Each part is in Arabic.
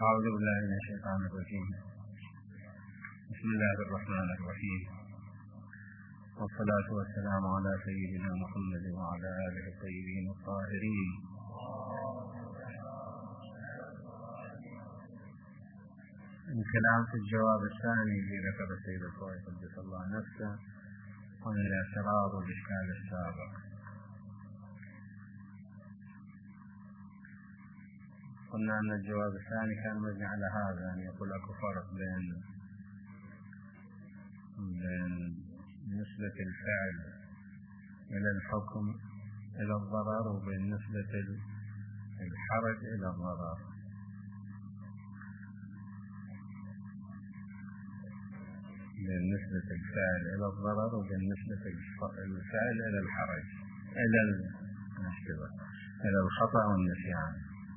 أعوذ بالله من الشيطان الرجيم. بسم الله الرحمن الرحيم، والصلاة والسلام على سيدنا محمد وعلى آله الطيبين الطاهرين. الكلام في الجواب الثاني الذي ذكر السيد الطائي قدس الله نفسه عن الاعتراض والإشكال السابق. قلنا أن الجواب الثاني كان مبني على هذا، أن يقول أكو فرق بين نسبة الفعل إلى الحكم إلى الضرر وبين نسبة الحرج إلى الضرر. بين نسبة الفعل إلى الضرر وبين نسبة الفعل إلى الحرج إلى الخطأ والنسيان.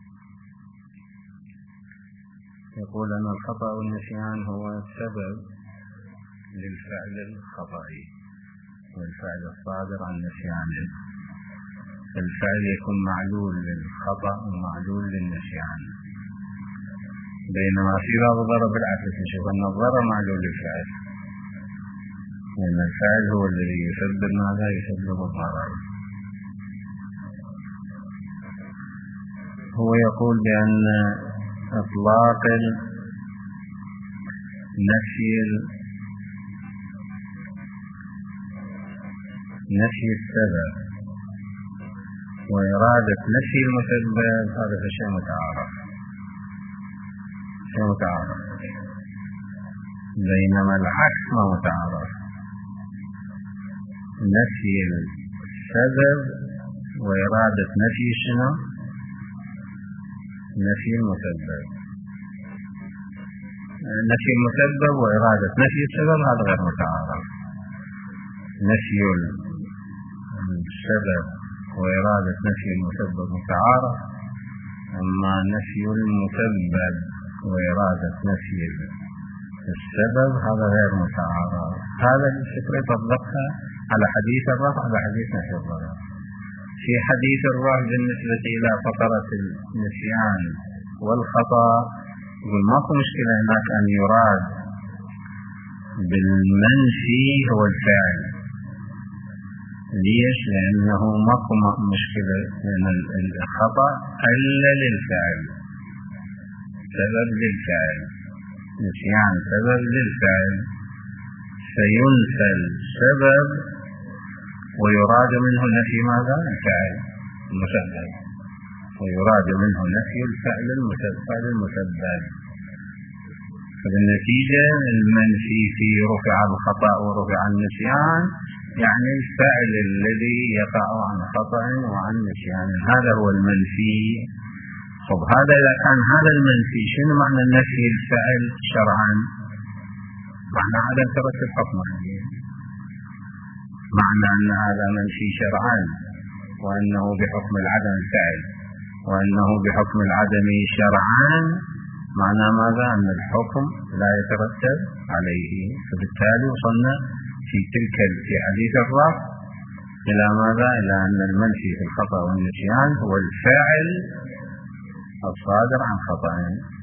يقول أن الخطأ والنسيان هو السبب للفعل الخطأي، والفعل الصادر عن نسيان. الفعل يكون معلول للخطأ ومعلول للنسيان، بينما في بعض الضرر بالعكس نشوف أن الضرر معلول للفعل، لأن الفعل هو الذي يسبب ماذا؟ يسبب الضرر. هو يقول بأن إطلاق نفي السبب وإرادة نفي المسبب هذا شيء متعارف، بينما العكس ما متعارف. نفي السبب وإرادة نفي شنو؟ نفي المسبب. نفي المسبب وإرادة نفي السبب هذا غير متعارف. نفي السبب وإرادة نفي المسبب متعارف، أما نفي المسبب وإرادة نفي السبب هذا غير متعارف. هذا الفكرة طبقها على حديث الرفع على حديث نفي الضرر. في حديث الرفع بالنسبة إلى فقرة النسيان والخطأ يقول ماكو مشكلة هناك أن يراد بالمنفي هو الفعل. ليش؟ لأنه ماكو مشكلة، لأن الخطأ علل للفعل، سبب للفعل، نسيان سبب للفعل، فينفى السبب ويراد منه نفي ماذا؟ الفعل المسبب، ويراد منه نفي الفعل المسبب. فبالنتيجة المنفي في رفع الخطأ ورفع النسيان يعني الفعل الذي يقع عن خطأ وعن نسيان، هذا هو المنفي. طب هذا إذا كان هذا المنفي، شنو معنى نفي الفعل شرعا؟ معنى عدم ترتب حكم عليه، معنى أن هذا منفي شرعا، وأنه بحكم العدم الفعل، وأنه بحكم العدم شرعا، معنى ماذا؟ أن الحكم لا يترتب عليه. فبالتالي وصلنا في حديث الرفع إلى ماذا؟ إلى أن المنفي في الخطأ والنسيان هو الفعل الصادر عن خطأ،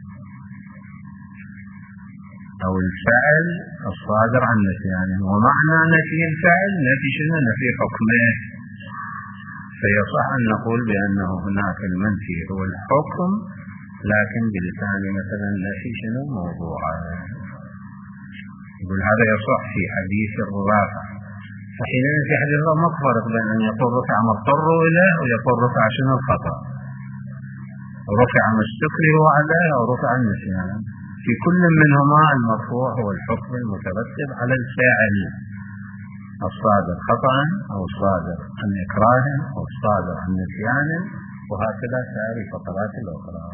أو الفعل الصادر عن نسيان. ومعنى نفي الفعل نفي شنو؟ نفي حكمه. فيصح أن نقول بأنه هناك المنفي هو الحكم، لكن بلسان مثلا نفي شنو؟ موضوعا. يقول هذا يصح في حديث الرفع. فحينئذ في حديث الرفع ما فرق بين أن يقول رفع ما اضطروا إليه ويقول رفع شنو؟ الخطأ، رفع ما استكرهوا عليه أو رفع النسيان. في كل منهما المرفوع هو الحكم المترتب على الفاعل الصادر خطأ أو الصادر عن إكراه أو الصادر عن نسيان، وهكذا سائر الفقرات الأخرى.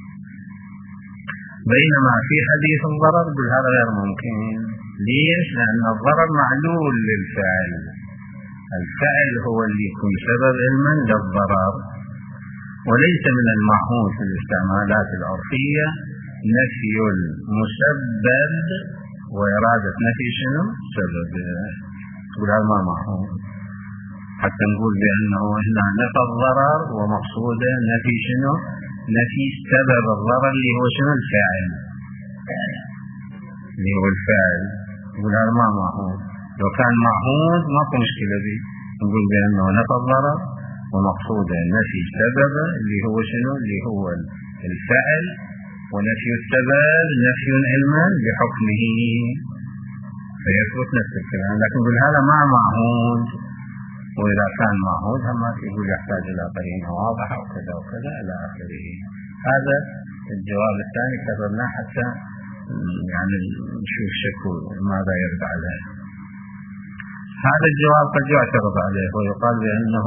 بينما في حديث الضرر هذا غير ممكن. ليش؟ لأن الضرر معلول للفعل، الفعل هو اللي يكون سبب علما للضرر، وليس من المعهود في الاستعمالات العرفية نفي المسبب وإرادة نفي شنو؟ سبب. تقول هذا ما معهود، حتى نقول بأنه هنا نفى الضرر ومقصوده نفي شنو؟ نفي سبب الضرر اللي هو شنو؟ الفاعل، اللي هو الفاعل. يقول هذا ما معهود. لو كان معهود ما في مشكلة به، نقول بأنه نفى الضرر ومقصوده نفي سبب اللي هو شنو؟ اللي هو الفعل، ونفي السبب نفي علما بحكمه، فيثبت نفس الكلام. لكن يقول هذا ما معهود، وإذا كان معهود هم يقول يحتاج إلى قرينة واضحة وكذا وكذا إلى آخره. هذا الجواب الثاني كررناه حتى يعني نشوف شكو ماذا يرد عليه. هذا الجواب قد يعترض عليه ويقال بأنه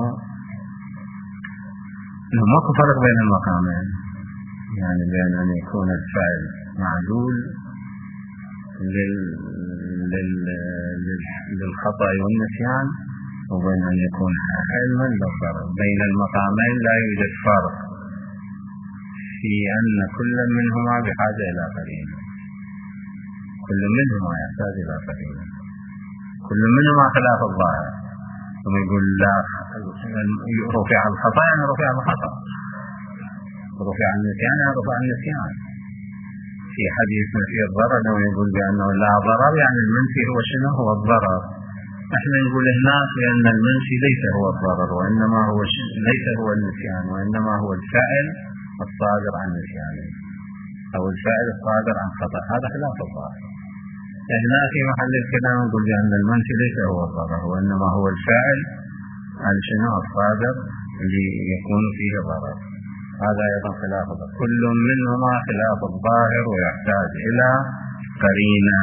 ما فرق بين المقامين، يعني بين أن يكون الفعل معدول للخطأ والنسيان وبين أن يكون علما بالضرر. بين المقامين لا يوجد فرق في أن كل منهما بحاجة إلى قرينة، كل منهما يحتاج إلى قرينة، كل منهما خلاف الظاهر. ثم يقول لا رفع الخطأ يعني رفع الخطأ، رفع النسيان يعني رفع النسيان. في حديث نفي الضرر لو يقول بأنه لا ضرر يعني المنفي هو شنو؟ هو الضرر. نحن نقول هناك بأن المنفي ليس هو الضرر، وإنما هو ليس هو النسيان، وإنما هو الفاعل الصادر عن نسيان أو الفاعل الصادر عن خطأ. هذا خلاف الظاهر. هنا في محل الكلام نقول بأن المنفي ليس هو الضرر، وإنما هو الفاعل عن شنو؟ الصادر اللي يكون فيه ضرر. هذا أيضا خلاف الظاهر. كل منهما خلاف الظاهر ويحتاج إلى قرينة،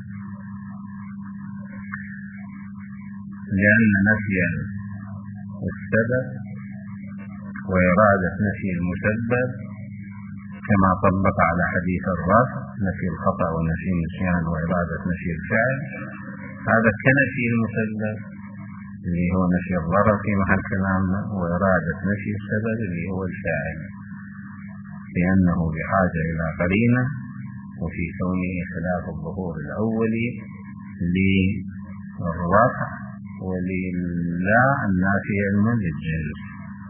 لأن نفي السبب وإرادة نفي المسبب كما طبق على حديث الرفع نفي الخطأ ونفي النسيان وإرادة نفي الفعل، هذا كنفي المسبب اللي هو نفي الضرر في محل كلامنا، وإرادة نفي السبب اللي هو الفاعل، لأنه بحاجة إلى قرينة، وفي كونه خلاف الظهور الأولي للرفع ولله النافي علما للجنس.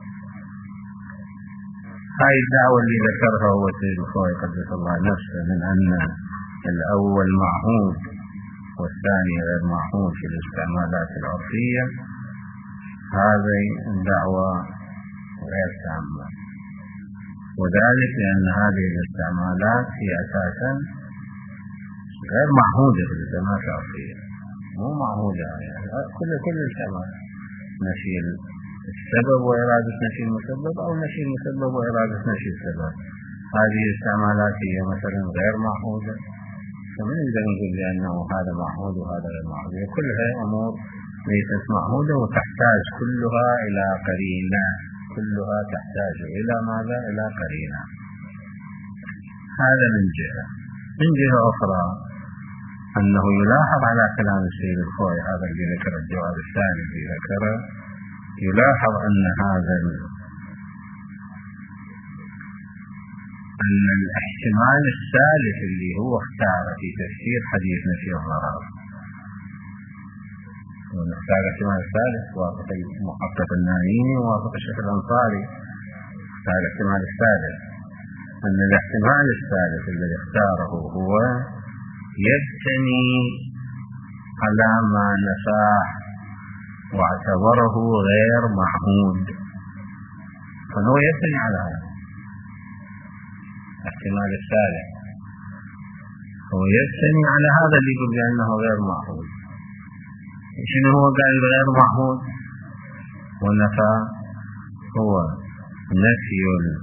هاي الدعوة اللي ذكرها هو سيد الخوي قدس الله نفسه من أن الأول معهود والثاني غير معهود في الاستعمالات العرفية، هذه الدعوة غير تامة، وذلك لأن هذه الاستعمالات هي أساسا غير معهودة في الاستعمالات العرفية، مو معهودة يعني كل الاستعمال نفي السبب وإرادة نفي المسبب أو نفي المسبب وإرادة نفي السبب. هذه الاستعمالات هي مثلا غير معهودة، فمن نقدر نقول بأنه هذا معهود وهذا غير معهود. كلها أمور ليست معهودة وتحتاج كلها إلى قرينة، كلها تحتاج إلى ماذا؟ إلى قرينة. هذا من جهة. من جهة أخرى أنه يلاحظ على كلام السيد الخوي هذا اللي ذكر الجواب الثاني اللي ذكره، يلاحظ أن أن الاحتمال الثالث اللي هو اختار في تفسير حديث نفي الضرر، ونختار الاحتمال الثالث وافق المحقق النائمي ووافق الشيخ الأنصاري، اختار الاحتمال الثالث أن الاحتمال الثالث الذي اختاره هو يبتني على ما نفاه واعتبره غير معهود، فهو يبتني على هذا الاحتمال الثالث، هو يبتني على هذا اللي يقول بأنه غير معهود. شنو هو قال غير معهود؟ ونفى هو نفي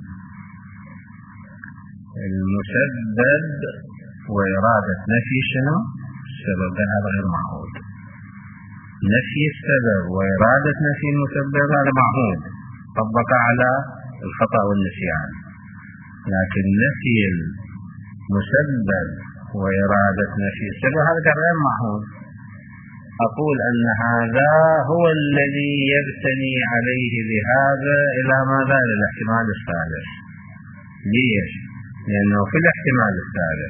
المسبب وإرادة نفي شنو؟ السبب، هذا غير معهود. نفي السبب وإرادة نفي المسبب هذا معهود، طبق على الخطأ والنسيان، لكن نفي المسبب وإرادة نفي السبب هذا غير معهود. أقول أن هذا هو الذي يبتني عليه بهذا إلى ماذا؟ للاحتمال الثالث. ليش؟ لأنه في الاحتمال الثالث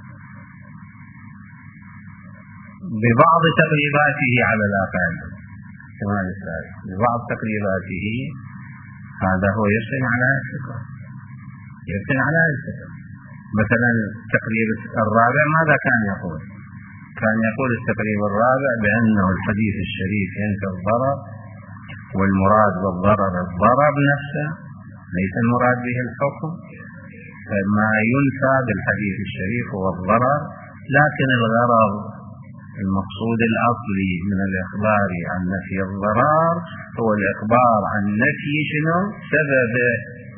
ببعض تقريباته على الأقل، الاحتمال الثالث ببعض تقريباته هذا هو يبتني على الثقة، يبتني على هذه الفكرة. مثلا التقريب الرابع ماذا كان يقول؟ كان يقول التقريب الرابع بأنه الحديث الشريف ينفي الضرر، والمراد بالضرر الضرر نفسه ليس المراد به الحكم، فما ينفى بالحديث الشريف هو الضرر، لكن الغرض المقصود الأصلي من الإخبار عن نفي الضرر هو الإخبار عن نفي شنو؟ سببه،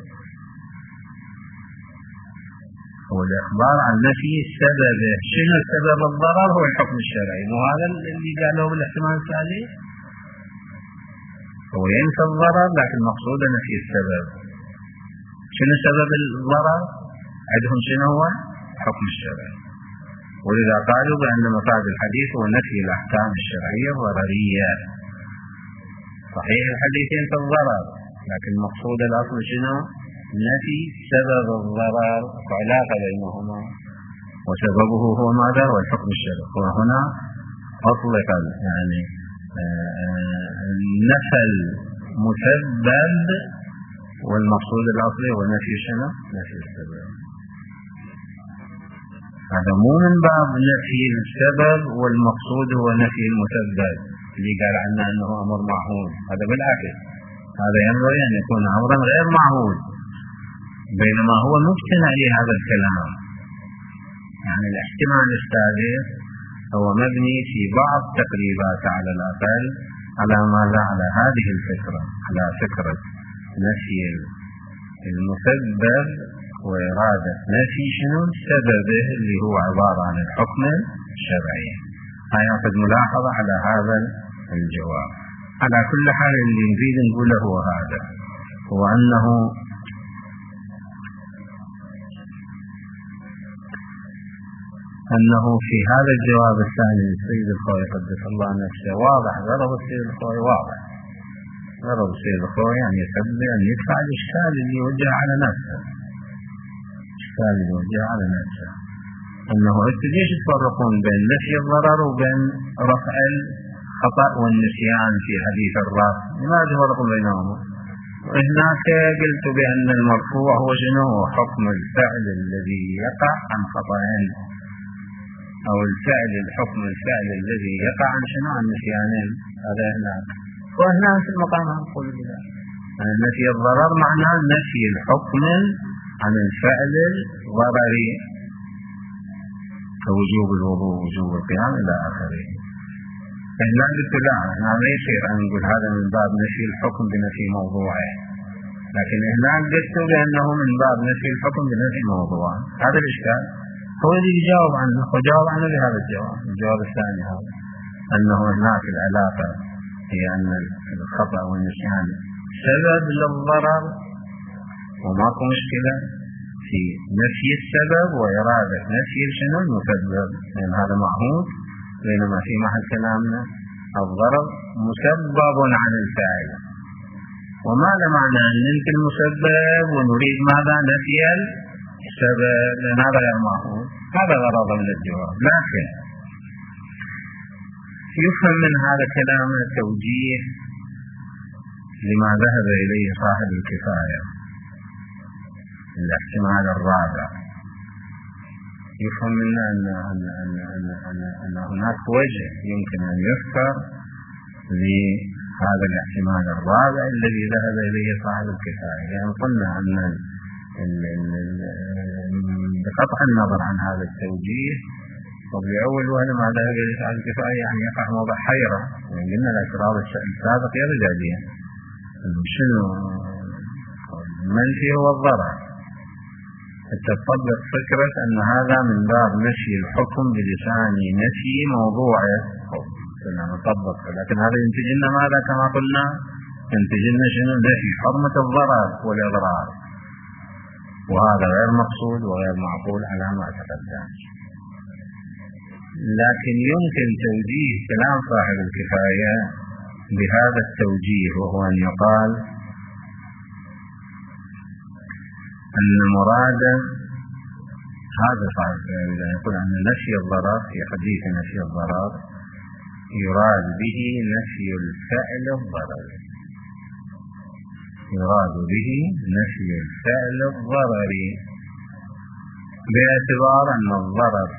هو الإخبار عن نفي سببه. شنو سبب الضرر؟ هو الحكم الشرعي، مو هذا اللي قاله بالاحتمال الثاني؟ هو ينفي الضرر لكن مقصود نفي السبب. شنو سبب الضرر؟ عندهم شنو هو؟ الحكم الشرعي. ولذا قالوا بأن مفاد الحديث هو نفي الأحكام الشرعية الضررية. صحيح الحديث ينفي الضرر لكن مقصود الأصل شنو؟ نفي سبب الضرر، وعلاقة بينهما، وسببه هو ماذا؟ هو الحكم الشرعي. وهنا أطلق يعني نفى المسبب والمقصود الأصلي هو نفي شنو؟ نفي السبب. هذا مو من باب نفي السبب والمقصود هو نفي المسبب اللي قال عنه أنه أمر معهود، هذا بالعكس، هذا ينبغي أن يكون أمرا غير معهود، بينما هو مبتنى لهذا الكلام. يعني الاحتمال الثالث هو مبني في بعض تقريبات على الأقل على ماذا؟ على هذه الفكرة، على فكرة نفي المسبب وإرادة نفي شنو؟ سببه اللي هو عبارة عن الحكم الشرعي. هاي أخذ ملاحظة على هذا الجواب. على كل حال اللي نريد نقوله هو هذا، هو أنه في هذا الجواب الثاني للسيد الخوي قدس الله نفسه واضح، غرض السيد الخوي واضح، غرض السيد الخوي يعني يحب أن يدفع الإشكال اللي يوجه على نفسه، الإشكال اللي يوجه على نفسه، أنه ليش تفرقون بين نفي الضرر وبين رفع الخطأ والنسيان في حديث الرفع؟ لماذا تفرقون بينهما؟ وهناك قلت بأن المرفوع هو شنو؟ هو حكم الفعل الذي يقع عن خطأين، أو الفعل الحكم الفعل الذي يقع عن شنو؟ عن نسيانين. هذا هناك، وهناك في المقام نقول بذلك أن نفي الضرر معناه نفي الحكم عن الفعل الضرري كوجوب الوضوء، وجوب القيام إلى آخره. هنا قلت لا، هنا ما يصير أن نقول هذا من باب نفي الحكم بنفي موضوعه، لكن هنا قلت بأنه من باب نفي الحكم بنفي موضوعه. هذا الإشكال هو اللي يجاوب عنه، وجاوب عنه بهذا الجواب الثاني، هذا أنه هناك العلاقة هي أن الخطأ والنسيان سبب للضرر، وماكو مشكلة في نفي السبب وإرادة نفي شنو؟ المسبب، لأن هذا معهود. بينما في محل كلامنا الضرر مسبب عن الفاعل، وماذا معنى أن ننفي المسبب ونريد ماذا؟ نفي السبب، لأن هذا غير معهود. هذا غرض من الجواب. لكن يفهم من هذا كلام توجيه لما ذهب إليه صاحب الكفاية، الاحتمال الرابع. يفهم منا أن هناك وجه يمكن أن يذكر لهذا الاحتمال الرابع الذي ذهب إليه صاحب الكفاية. يعني قلنا أن بقطع النظر عن هذا التوجيه، فبأول وهل ما ذهب إليه صاحب الكفاية يعني يقع موضع حيرة، يعني قلنا الاعتراض السابق يرجع بها شنو المنفي هو الضرر، تطبق فكرة أن هذا من باب نفي الحكم بلسان نفي موضوعه، كنا نطبق. لكن هذا ينتج لنا ماذا؟ كما قلنا ينتج لنا شنو؟ نفي حرمة الضرر والإضرار، وهذا غير مقصود وغير معقول على ما تقدم. لكن يمكن توجيه كلام صاحب الكفاية بهذا التوجيه، وهو أن يقال أن مراد هذا صاحب يقول أن نفي الضرر في حديث نفي الضرر يراد به نفي الفعل الضرر، يراد به نفي الفعل الضرري، باعتبار أن الضرر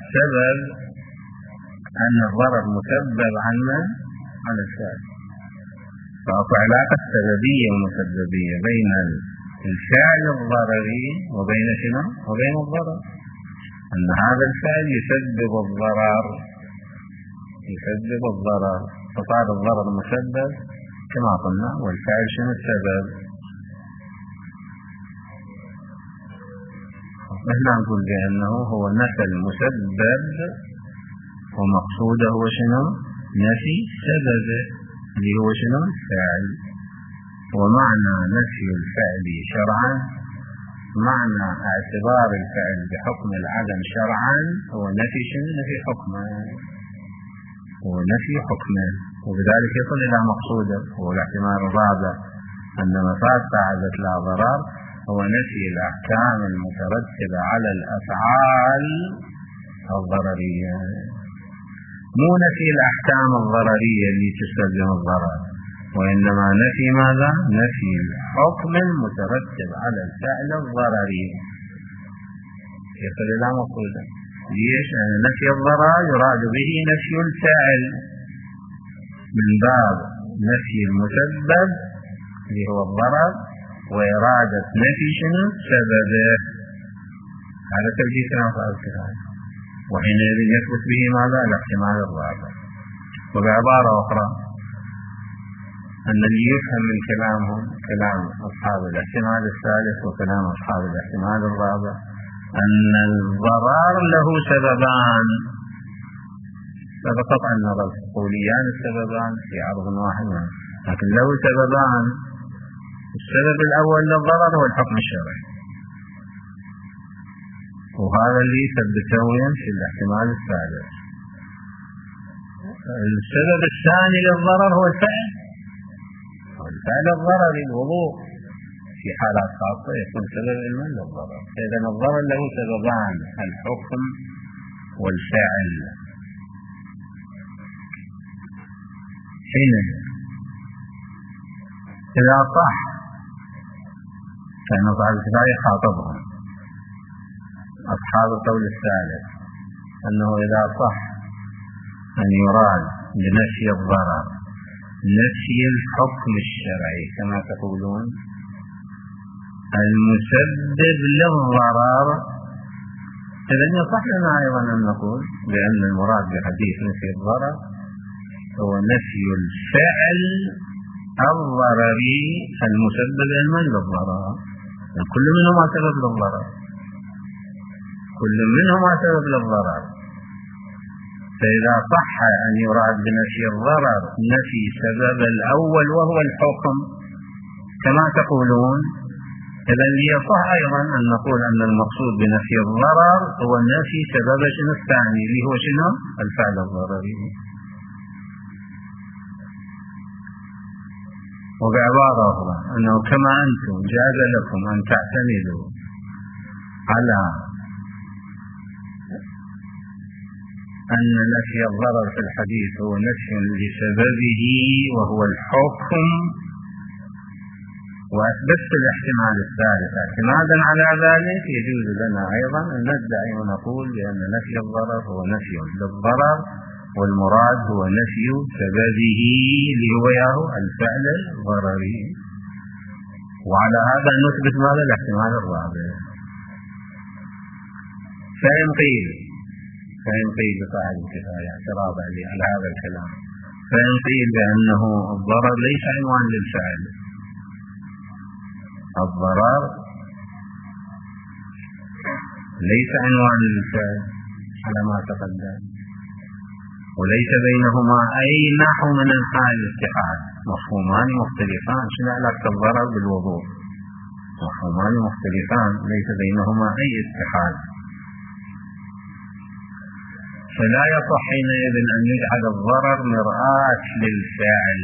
مسبب عن من؟ عن الفعل. فأكو علاقة سببية ومسببية بين الفعل الضرري وبين شنو؟ وبين الضرر، أن هذا الفعل يسبب الضرر، فصار الضرر مسبب كما قلنا، والفعل شنو السبب؟ نحن نقول بأنه هو نفي المسبب ومقصوده هو شنو؟ نفي سببه اللي هو شنو؟ الفعل. ومعنى نفي الفعل شرعا، معنى اعتبار الفعل بحكم العدم شرعا هو نفي شنو؟ نفي حكمه، وبذلك يصل إلى مقصوده. هو الاحتمال الرابع أن مفاد قاعدة لا ضرر هو نفي الأحكام المترتبة على الأفعال الضررية، مو نفي الأحكام الضررية اللي تستلزم الضرر، وإنما نفي ماذا؟ نفي الحكم المترتب على الفعل الضرري، يصل إلى مقصوده. ليش؟ لأن نفي الضرر يراد به نفي الفعل من باب نفي المسبب اللي هو الضرر، وإرادة نفي شنو؟ سببه. هذا توجيه كلام صاحب الكتاب، وحينئذ يثبت به ماذا؟ الاحتمال الرابع. وبعبارة أخرى أن اللي يفهم من كلامهم كلام أصحاب الاحتمال الثالث وكلام أصحاب الاحتمال الرابع أن الضرر له سببان، فقط أن القوليان السببان في عرض واحد، لكن له سببان. السبب الأول للضرر هو الحكم الشرعي، وهذا اللي ثبته في الاحتمال الثالث. السبب الثاني للضرر هو الفعل الضرري، الوضوء في حالات خاصة يكون سبب المن للضرر. إذا الضرر له سببان، الحكم والفعل. حين إذا صح، فإن صاحب الكتاب يخاطبهم أصحاب القول الثالث أنه إذا صح أن يراد بنفي الضرر نفي الحكم الشرعي كما تقولون المسبب للضرر، إذا يصح لنا أيضا أن نقول بأن المراد بحديث نفي الضرر هو نفي الفعل الضرري المسبب لمن؟ للضرر. كل منهما سبب للضرر، فإذا صح أن يراد بنفي الضرر نفي سبب الأول وهو الحكم كما تقولون، إذا يصح أيضا أن نقول أن المقصود بنفي الضرر هو نفي سبب شنو الثاني اللي هو شنو؟ الفعل الضرري. وبعبارة أخرى أنه كما أنتم جاز لكم أن تعتمدوا على أن نفي الضرر في الحديث هو نفي لسببه وهو الحكم، وأثبت الاحتمال الثالث اعتمادا على ذلك، يجوز لنا أيضا أن ندعي ونقول بأن نفي الضرر هو نفي للضرر، والمراد هو نفي سببه اللي هو الفعل الضرري. وعلى هذا نثبت ماذا؟ الاحتمال الرابع. فإن قيل لصاحب الكتاب اعتراض على هذا الكلام، فإن قيل بأنه الضرر ليس عنوان للفعل، الضرر ليس عنوان للفعل على ما تقدم، وليس بينهما أي نحو من أنحاء الاتحاد، مفهومان مختلفان. شنو علاقة الضرر بالوضوء؟ مفهومان مختلفان ليس بينهما أي اتحاد، فلا يصح حينئذ أن يجعل الضرر مرآة للفعل،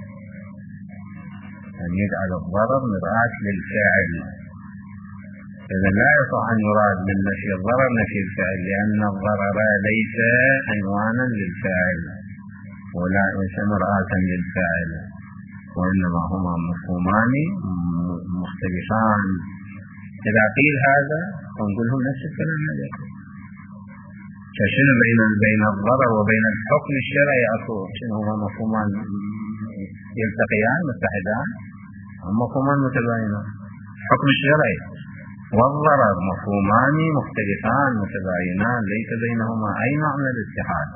إذا لا يصح أن يراد من نفي الضرر نفي الفعل، لأن الضرر ليس عنوانا للفعل ولا ليس مرآة للفعل. وإنما هما مفهومان مختلفان. إذا قيل هذا فنقول لهم نفس الكلام عليكم. فشنو بين الضرر وبين الحكم الشرعي شنو هما مفهومان يلتقيان متحدان؟ هم مفهومان متباينان. الحكم الشرعي والضرر مفهومان مختلفان متباينان، ليس بينهما أي نوع من الاتحاد.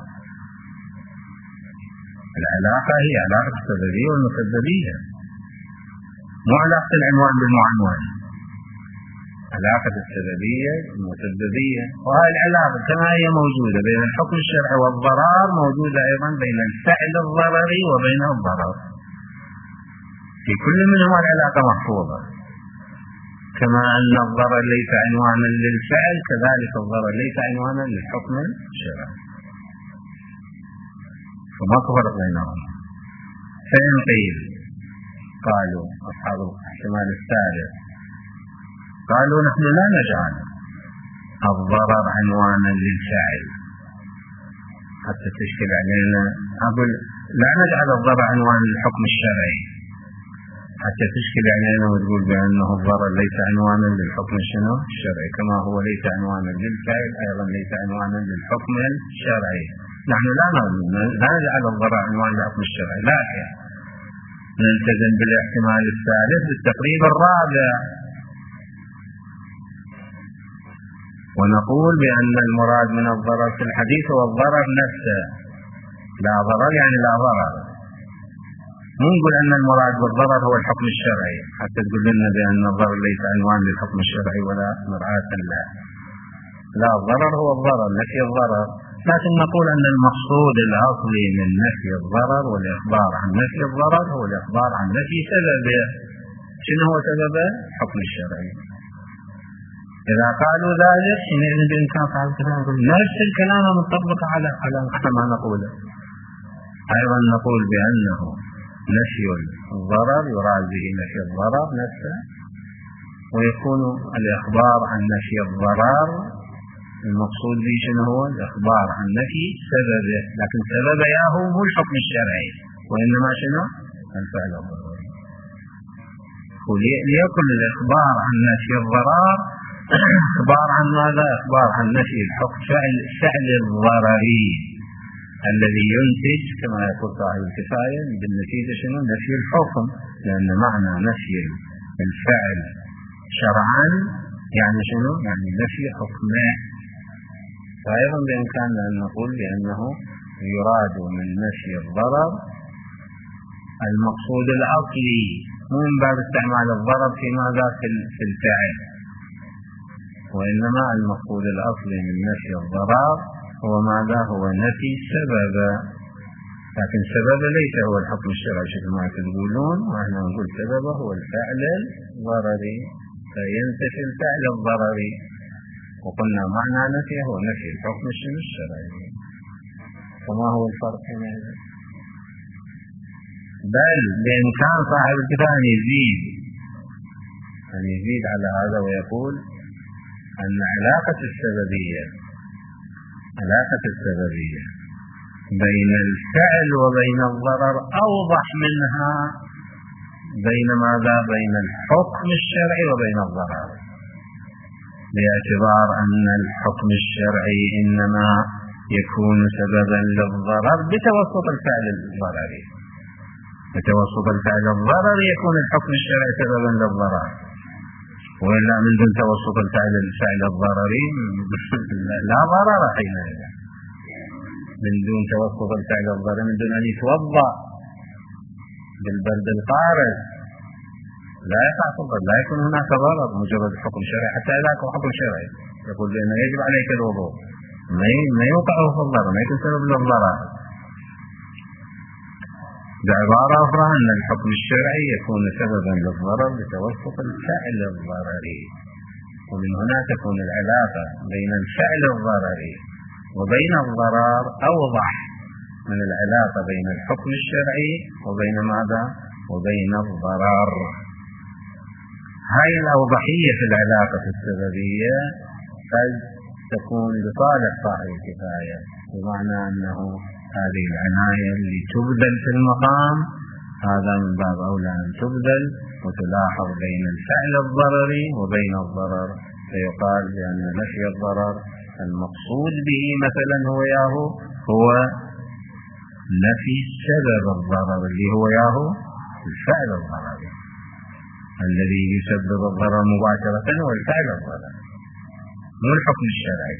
العلاقة هي علاقة السببية والمسببية، مو علاقة العنوان بالمعنون. علاقة السببية المسببية، وهذه العلاقة كما هي موجودة بين الحكم الشرعي والضرر موجودة أيضا بين الفعل الضرري وبين الضرر. في كل منهما العلاقة محفوظة، كما أن الضرر ليس عنوانا للفعل كذلك الضرر ليس عنوانا للحكم الشرعي، فما فرق بينهما. فإن قيل، قالوا أصحاب الاحتمال الثالث، قالوا نحن لا نجعل الضرر عنوانا للفعل حتى تشكل علينا. أقول لا نجعل الضرر عنوانا للحكم الشرعي حتى تشكل علينا وتقول بأنه الضرر ليس عنوانا للحكم الشرعي، كما هو ليس عنوانا للفعل أيضا ليس عنوانا للحكم الشرعي. نحن لا نجعل الضرر عنوانا للحكم الشرعي، لكن نلتزم بالاحتمال الثالث بالتقريب الرابع، ونقول بأن المراد من الضرر في الحديث هو الضرر نفسه. لا ضرر يعني لا ضرر، مو نقول أن المراد بالضرر هو الحكم الشرعي حتى تقول لنا بأن الضرر ليس عنوان للحكم الشرعي ولا مرآة له. لا، الضرر هو الضرر، نفي الضرر. لكن نقول أن المقصود الأصلي من نفي الضرر والإخبار عن نفي الضرر هو الإخبار عن نفي سببه. شنو هو سببه؟ الحكم الشرعي. إذا قالوا ذلك حينئذ بإمكان صاحب الكلام يقول نفس الكلام مطبق على ما نقوله. أيضا نقول بأنه نفي الضرر يراد به نفي الضرر نفسه، ويكون الإخبار عن نفي الضرر المقصود به شنو هو؟ الإخبار عن نفي سببه، لكن سببه هو الحكم الشرعي وإنما شنو؟ الفعل الضروري. وليكن الإخبار عن نفي الضرر إخبار عن ماذا؟ إخبار عن نفي الحكم فعل الضرري الذي ينتج كما يقول صاحب الكفاية بالنتيجة شنو؟ نفي الحكم، لأن معنى نفي الفعل شرعا يعني شنو؟ يعني نفي حكمه. فأيضا بإمكاننا أن نقول بأنه يراد من نفي الضرر المقصود الأصلي، مو من باب استعمال الضرر في ماذا؟ في الفعل، وإنما المقصود الأصلي من نفي الضرر هو ماذا؟ هو نفي سبب. لكن سبب ليس هو الحكم الشرعي مثل ما تقولون، ونحن نقول سببه هو الفعل الضرري، فينتفي الفعل الضرري، وقلنا معنى نفيه هو نفي الحكم الشرعي. فما هو الفرق هنا؟ بل بإمكان صاحب الكتاب أن يزيد على هذا ويقول أن علاقة السببية بين الفعل وبين الضرر أوضح منها بين ماذا؟ بين الحكم الشرعي وبين الضرر، باعتبار أن الحكم الشرعي إنما يكون سببا للضرر بتوسط الفعل الضرري، بتوسط الفعل الضرري يكون الحكم الشرعي سببا للضرر، وإلا من دون توسط الفعل الضرري لا ضرر حينئذ. من دون توسط الفعل الضرري، من دون أن يتوضأ بالبرد القارس لا يقع الضرر، لا يكون هناك ضرر مجرد حكم شرعي. حتى إذا كان حكم شرعي يقول بأنه يجب عليك الوضوء، ما يوقع في الضرر، ما يكون سبب للضرر. بعبارة أخرى أن الحكم الشرعي يكون سببا للضرر بتوسط الفعل الضرري، ومن هنا تكون العلاقة بين الفعل الضرري وبين الضرر أوضح من العلاقة بين الحكم الشرعي وبين ماذا؟ وبين الضرر. هاي الأوضحية في العلاقة السببية قد تكون لصالح صاحب الكفاية، بمعنى أنه هذه العناية اللي تبذل في المقام هذا من باب أولى أن تبذل وتلاحظ بين الفعل الضرري وبين الضرر، فيقال بأن نفي الضرر المقصود به مثلا هو نفي سبب الضرر اللي هو الفعل الضرري الذي يسبب الضرر مباشرة، والفعل الضرر مو الحكم الشرعي.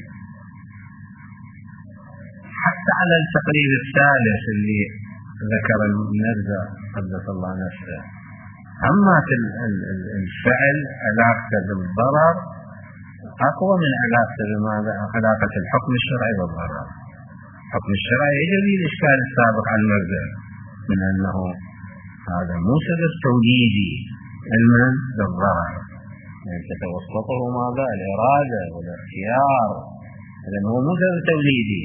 حتى على التقرير الثالث اللي ذكر المنزه قدس الله نفسه، أما في الفعل علاقته بالضرر أقوى من علاقته علاقة الحكم الشرعي بالضرر. الحكم الشرعي يجري الإشكال السابق عن المبدأ من أنه هذا مو سبب توليدي علما بالضرر، يعني تتوسطه ماذا؟ الإرادة والاختيار، لأنه هو مو سبب توليدي،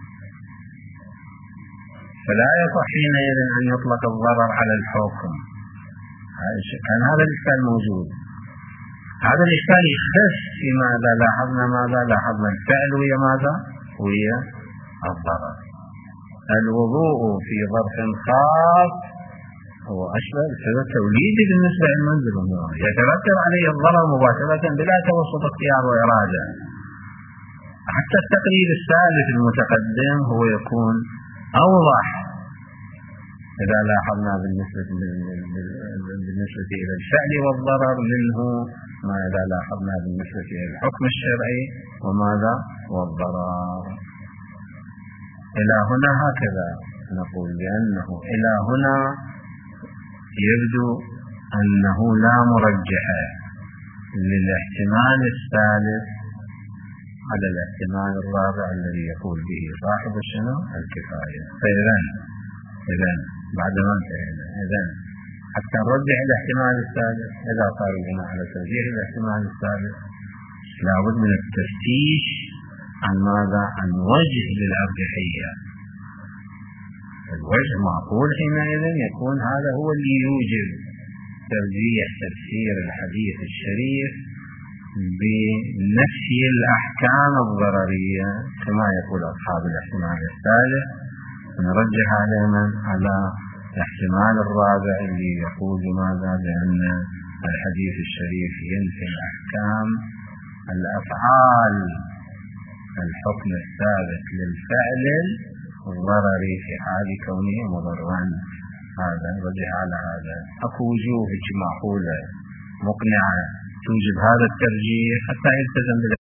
فلا يصح حينئذ أن يطلق الضرر على الحكم. كان هذا الإشكال موجود. هذا الإشكال يخف في ماذا لاحظنا الفعل ويا ماذا؟ ويا الضرر. الوضوء في ظرف خاص هو أشبه بسبب توليدي بالنسبة للمنزل، يترتب عليه الضرر مباشرة بلا توسط اختيار وإرادة. حتى التقرير الثالث المتقدم هو يكون أوضح إذا لاحظنا بالنسبة إلى الفعل والضرر منه ما إذا لاحظنا بالنسبة إلى الحكم الشرعي وماذا؟ والضرر. إلى هنا هكذا نقول بأنه إلى هنا يبدو أنه لا مرجح للاحتمال الثالث على الاحتمال الرابع الذي يقول به صاحب الشنو الكفاية. فإذن بعد ما انتهينا حتى نرجح الاحتمال الثالث، إذا صار بنا على ترجيح الاحتمال الثالث لابد من التفتيش عن ماذا؟ عن وجه للأرجحية. الوجه معقول حينئذ يكون هذا هو اللي يوجب ترجيح تفسير الحديث الشريف بنفي الأحكام الضررية كما يقول أصحاب الاحتمال الثالث، ونرجح على الاحتمال الرابع اللي يقول ماذا؟ بأن الحديث الشريف ينفي الأحكام الأفعال الحكم الثابت للفعل الضرري في حال كونه مضرا. هذا نرجح على هذا. أكو وجوه معقولة مقنعة توجب هذا الترجيح حتى يلتزم